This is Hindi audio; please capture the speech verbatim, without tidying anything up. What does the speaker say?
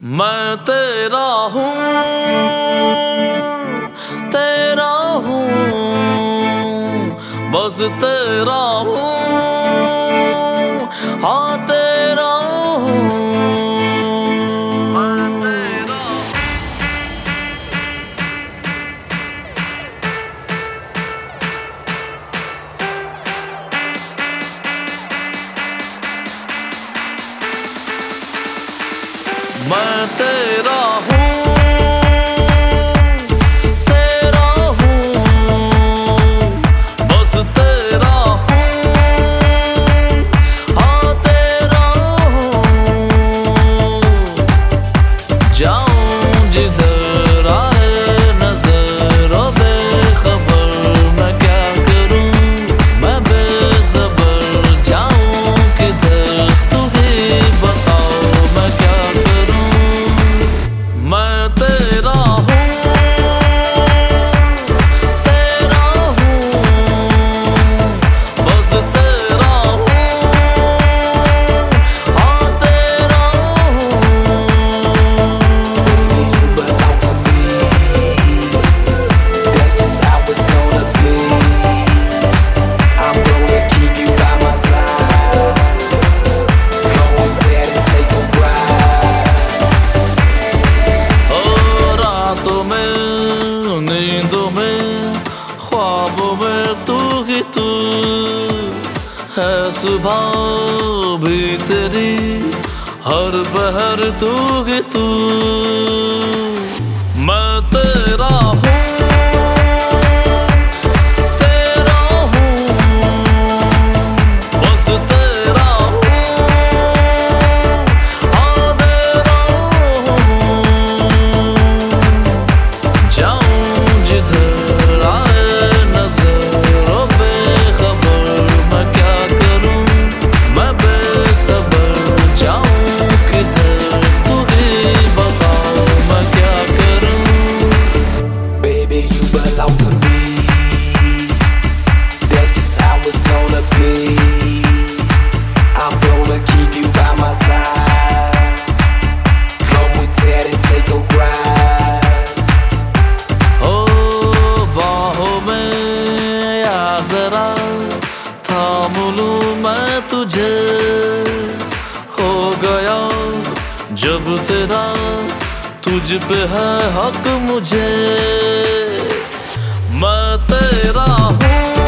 मैं तेरा हूँ, तेरा हूँ, बस तेरा हूँ, हाँ तेरा हूँ। मैं तेरा हूँ, तेरा हूँ, बस तेरा हूँ, हाँ तेरा हूँ। जाऊँ जिधर आए नजर बेखबर मैं क्या करूँ, मैं बेसब्र जाऊँ किधर तू ही बताओ मैं क्या करूँ। मैं तेरा हूँ, तेरा हूँ, बस तेरा हूँ, हाँ तेरा हूँ। But I want me, that's just how it's gonna be. I'm gonna keep you by my side. Go and dad and take a ride. ओ रातों में, नींदों में, ख्वाबों में तू ही तू है, सुबह भी तेरी, हर पहर तू ही तू। मैं तेरा हूँ, तेरा हूँ, बस तेरा हूँ, हाँ तेरा हूँ। जाऊँ जिधर आए नजर बेखबर मैं क्या करूँ, मैं बेसब्र जाऊँ किधर तू ही बताओ मैं क्या करूँ। Baby, you belong to me. That's just how it's gonna be. I'm gonna keep you by my side. Come with dad and take a ride. ओ बाहों में या जरा थाम लूं मैं तुझे, हो गया जब तेरा, तुझ पे है हक मुझे। मैं तेरा हूँ,